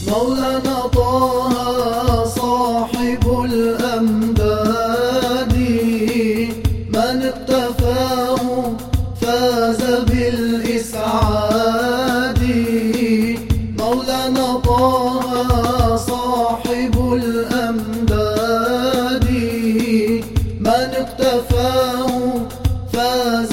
مولانا طه صاحب الأمجاد، من اقتفاه فاز بالإسعاد. مولانا طه صاحب الأمجاد، من اقتفاه فاز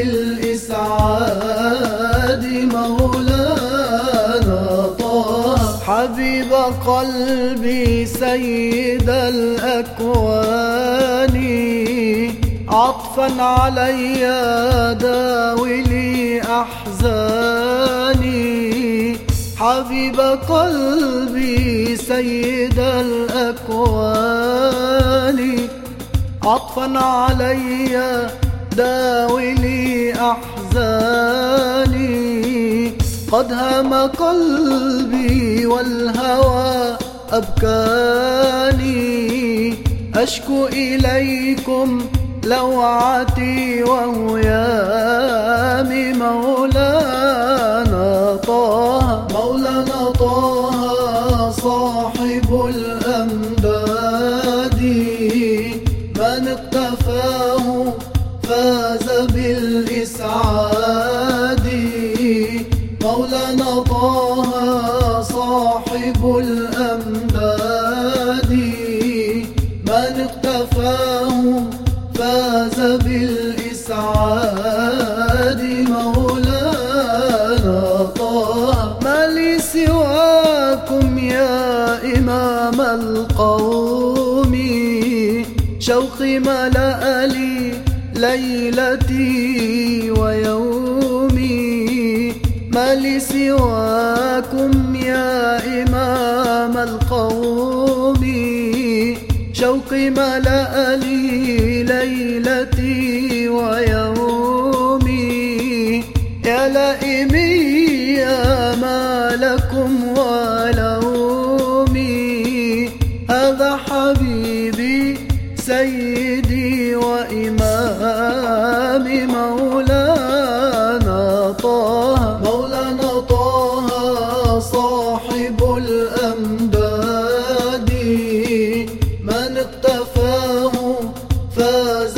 بالإسعاد. مولانا طه حبيب قلبي سيد الأكوان، عطفا علي داوي لي أحزاني. حبيب قلبي سيد الأكوان، عطفا علي داوي لي أحزاني. قد هام قلبي والهوى أبكاني، أشكو إليكم لوعتي وهيامي. مولانا طه مولانا طه صاحب الأمجاد، من اقتفاه فاز بالإسعاد. مولانا طه صاحب الأمجاد، من اقتفاه فاز بالإسعاد. مولانا طه ما لي سواكم يا إمام القوم، شوقي ملأ لي ليلتي ويومي. ما لي سواكم يا إمام القوم، شوقي ملأ لي ليلتي ويومي. يا لئيمي يا ما لكم ولومي، هذا حبيبي سيدي وإمامي. مولانا طه مولانا طه صاحب الأمجاد، من اقتفاه فاز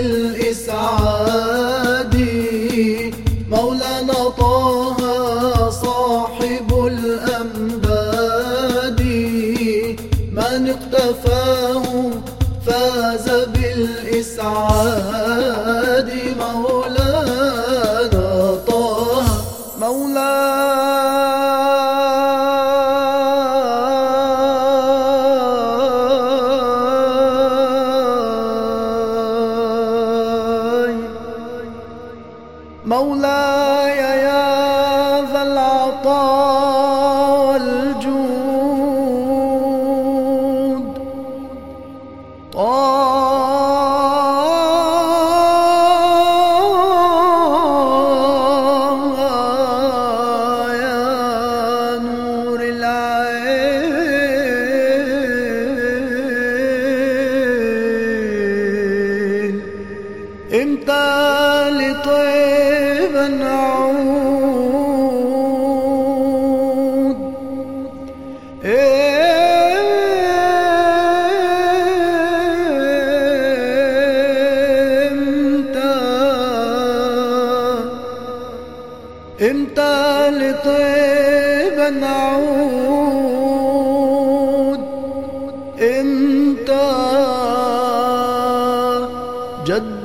بالإسعاد. مولانا طه صاحب الأمجاد، من اقتفاه فاز بالإسعاد. مولانا طه مولاي يا ذا العطاء والجود، يا نور العين. امتى لطيبا نعود، امتى لطيبا نعود، امتى جد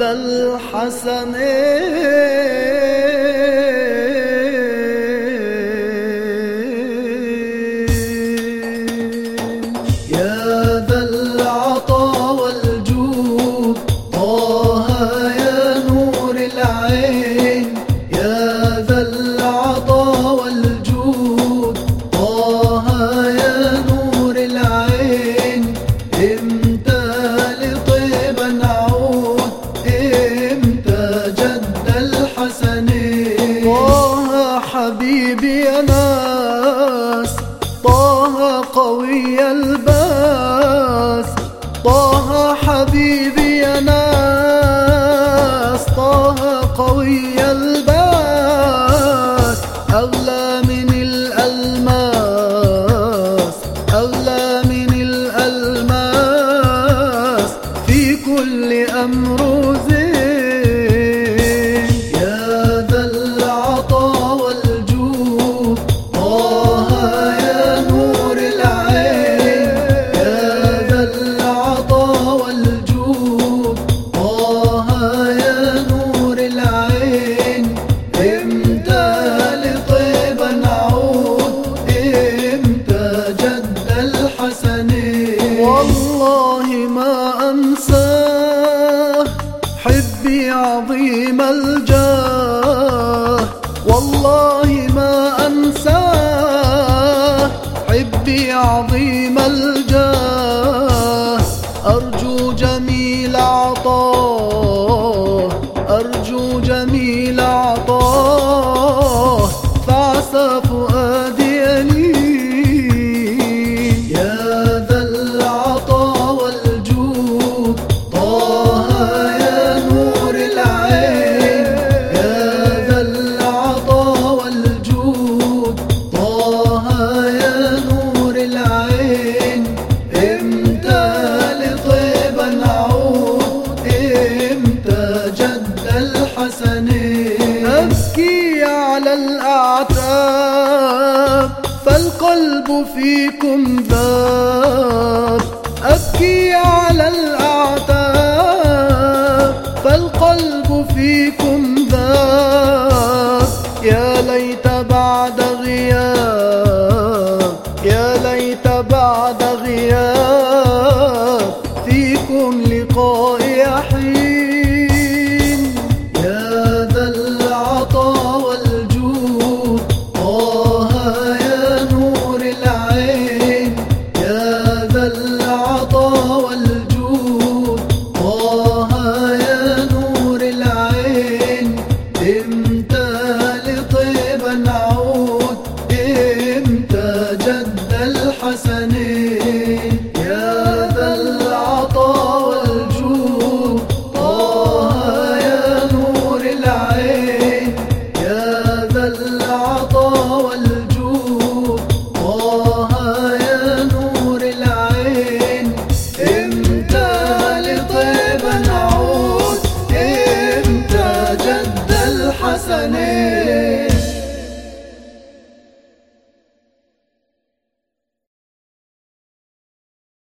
الحسنين. يا ذا العطا والجود طه يا نور العين. يا ذا العطا والجود طه يا أبكي عظيم الجاه، أرجو جميل عطاه، أرجو جميل عطاه، فعسى فؤادي يلين. يا ذا العطا والجود طه يا نور العين، يا ذا العطا والجود طه يا نور العين، إمتى لطيبة نعود، إمتى جد الحسنين. أبكي على الأعتاب فالقلب فيكم ذاب، أبكي على الأعتاب فالقلب فيكم ذاب، يا